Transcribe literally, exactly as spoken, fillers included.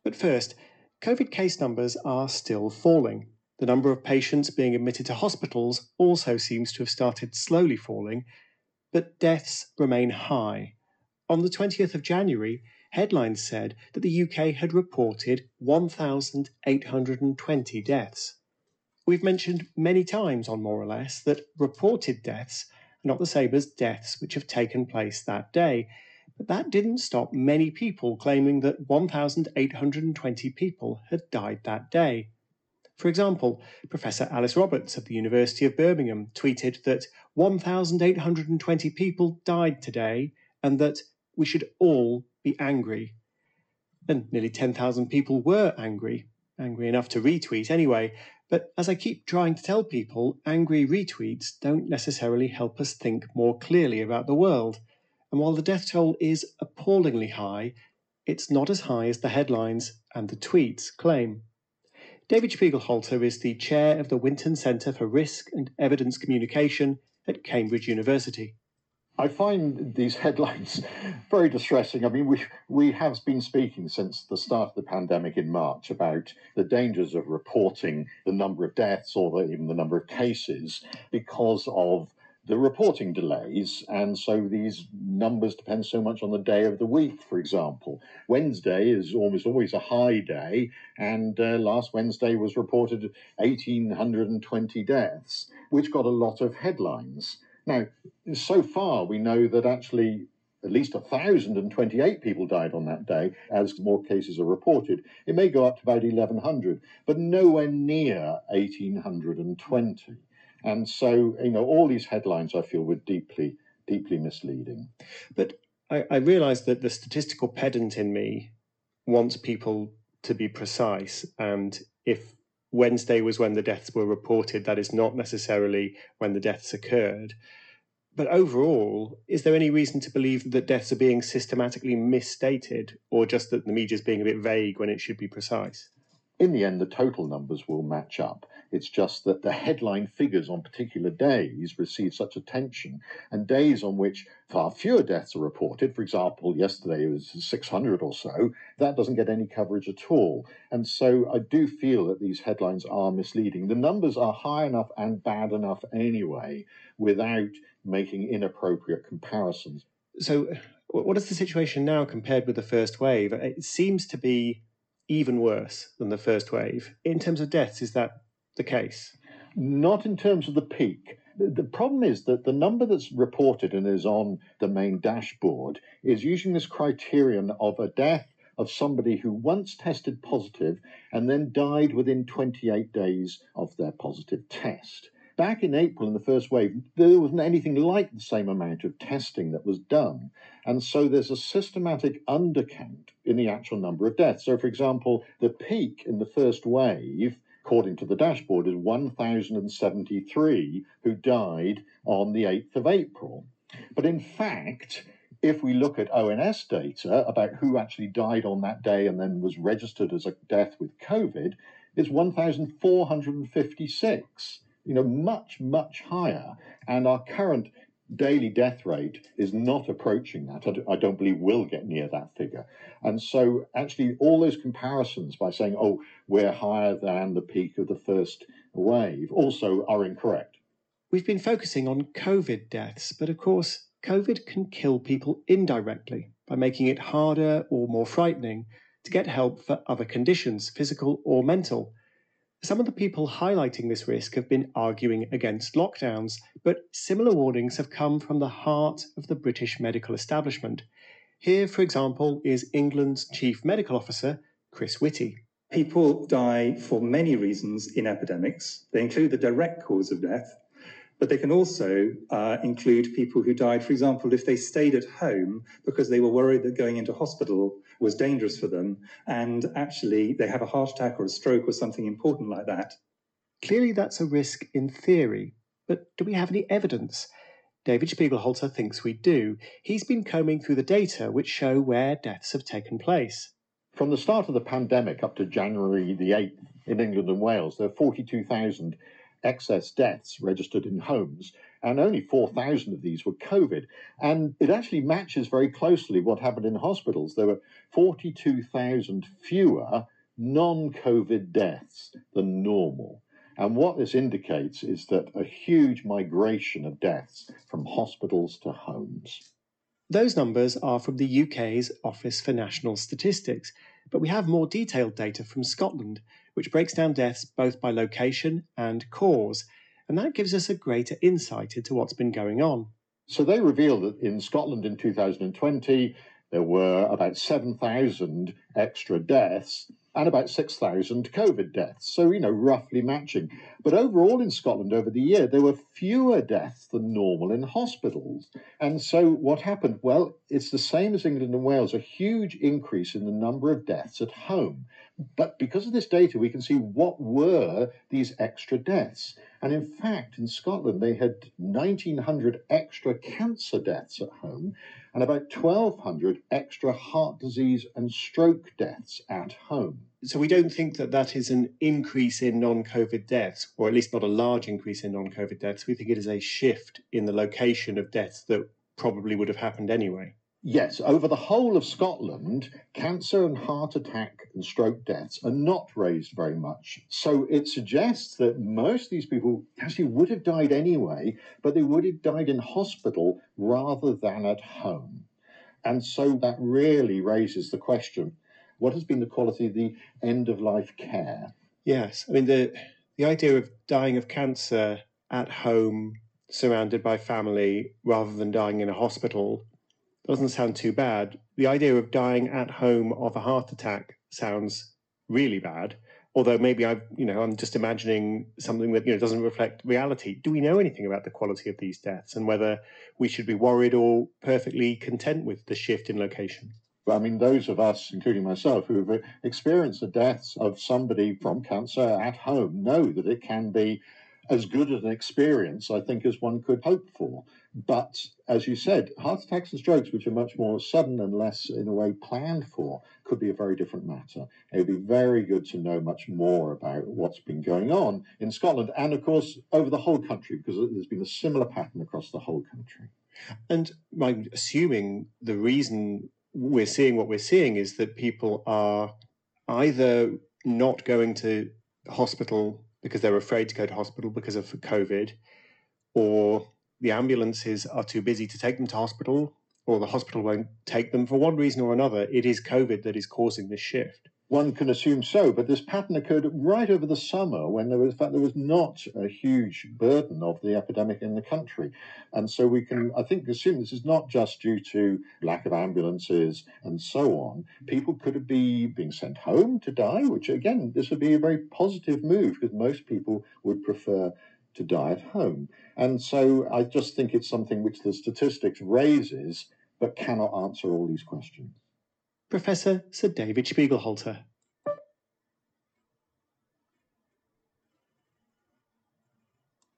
But first, COVID case numbers are still falling. The number of patients being admitted to hospitals also seems to have started slowly falling, but deaths remain high. On the twentieth of January, headlines said that the U K had reported one thousand eight hundred twenty deaths. We've mentioned many times on More or Less that reported deaths are not the same as deaths which have taken place that day, but that didn't stop many people claiming that one thousand eight hundred twenty people had died that day. For example, Professor Alice Roberts of the University of Birmingham tweeted that one thousand eight hundred twenty people died today and that we should all be angry. And nearly ten thousand people were angry, angry enough to retweet anyway. But as I keep trying to tell people, angry retweets don't necessarily help us think more clearly about the world. And while the death toll is appallingly high, it's not as high as the headlines and the tweets claim. David Spiegelhalter is the chair of the Winton Centre for Risk and Evidence Communication at Cambridge University. I find these headlines very distressing. I mean, we we have been speaking since the start of the pandemic in March about the dangers of reporting the number of deaths or the, even the number of cases because of the reporting delays. And so these numbers depend so much on the day of the week, for example. Wednesday is almost always a high day, and uh, last Wednesday was reported one thousand eight hundred twenty deaths, which got a lot of headlines. Now, so far, we know that actually at least one thousand twenty-eight people died on that day, as more cases are reported. It may go up to about eleven hundred, but nowhere near one thousand eight hundred twenty. And so, you know, all these headlines, I feel, were deeply, deeply misleading. But I, I realise that the statistical pedant in me wants people to be precise, and if Wednesday was when the deaths were reported, that is not necessarily when the deaths occurred. But overall, is there any reason to believe that deaths are being systematically misstated, or just that the media is being a bit vague when it should be precise? In the end, the total numbers will match up. It's just that the headline figures on particular days receive such attention, and days on which far fewer deaths are reported, for example, yesterday it was six hundred or so, that doesn't get any coverage at all. And so I do feel that these headlines are misleading. The numbers are high enough and bad enough anyway, without making inappropriate comparisons. So what is the situation now compared with the first wave? It seems to be even worse than the first wave. In terms of deaths, is that the case? Not in terms of the peak. The problem is that the number that's reported and is on the main dashboard is using this criterion of a death of somebody who once tested positive and then died within twenty-eight days of their positive test. Back in April, in the first wave, there wasn't anything like the same amount of testing that was done. And so there's a systematic undercount in the actual number of deaths. So, for example, the peak in the first wave, according to the dashboard, is one thousand seventy-three who died on the eighth of April. But in fact, if we look at O N S data about who actually died on that day and then was registered as a death with COVID, it's one thousand four hundred fifty-six. You know, much, much higher. And our current daily death rate is not approaching that. I don't believe we'll get near that figure. And so actually all those comparisons by saying, oh, we're higher than the peak of the first wave also are incorrect. We've been focusing on COVID deaths, but of course, COVID can kill people indirectly by making it harder or more frightening to get help for other conditions, physical or mental. Some of the people highlighting this risk have been arguing against lockdowns, but similar warnings have come from the heart of the British medical establishment. Here, for example, is England's Chief Medical Officer, Chris Whitty. People die for many reasons in epidemics. They include the direct cause of death, but they can also uh, include people who died, for example, if they stayed at home because they were worried that going into hospital was dangerous for them, and actually they have a heart attack or a stroke or something important like that. Clearly that's a risk in theory, but do we have any evidence? David Spiegelhalter thinks we do. He's been combing through the data which show where deaths have taken place. From the start of the pandemic up to January the eighth in England and Wales, there are forty-two thousand excess deaths registered in homes. and only four thousand of these were COVID. And it actually matches very closely what happened in hospitals. There were forty-two thousand fewer non-COVID deaths than normal. And what this indicates is that a huge migration of deaths from hospitals to homes. Those numbers are from the U K's Office for National Statistics, but we have more detailed data from Scotland, which breaks down deaths both by location and cause, and that gives us a greater insight into what's been going on. So they reveal that in Scotland in two thousand twenty, there were about seven thousand extra deaths and about six thousand COVID deaths. So, you know, roughly matching. But overall in Scotland over the year, there were fewer deaths than normal in hospitals. And so what happened? Well, it's the same as England and Wales, a huge increase in the number of deaths at home. But because of this data, we can see what were these extra deaths. And in fact, in Scotland, they had nineteen hundred extra cancer deaths at home and about twelve hundred extra heart disease and stroke deaths at home. So we don't think that that is an increase in non-COVID deaths, or at least not a large increase in non-COVID deaths. We think it is a shift in the location of deaths that probably would have happened anyway. Yes, over the whole of Scotland, cancer and heart attack and stroke deaths are not raised very much. So it suggests that most of these people actually would have died anyway, but they would have died in hospital rather than at home. And so that really raises the question, what has been the quality of the end-of-life care? Yes, I mean, the, the idea of dying of cancer at home, surrounded by family, rather than dying in a hospital, doesn't sound too bad. The idea of dying at home of a heart attack sounds really bad. Although maybe I, you know, I'm just imagining something that, you know, doesn't reflect reality. Do we know anything about the quality of these deaths and whether we should be worried or perfectly content with the shift in location? I mean, those of us, including myself, who have experienced the deaths of somebody from cancer at home know that it can be as good an experience, I think, as one could hope for. But, as you said, heart attacks and strokes, which are much more sudden and less, in a way, planned for, could be a very different matter. It would be very good to know much more about what's been going on in Scotland and, of course, over the whole country, because there's been a similar pattern across the whole country. And I'm assuming the reason we're seeing what we're seeing is that people are either not going to hospital because they're afraid to go to hospital because of COVID, or the ambulances are too busy to take them to hospital, or the hospital won't take them. For one reason or another, it is COVID that is causing this shift. One can assume so, but this pattern occurred right over the summer when there was, in fact, there was not a huge burden of the epidemic in the country. And so we can, I think, assume this is not just due to lack of ambulances and so on. People could be being sent home to die, which, again, this would be a very positive move because most people would prefer to die at home. And so I just think it's something which the statistics raises but cannot answer all these questions. Professor Sir David Spiegelhalter.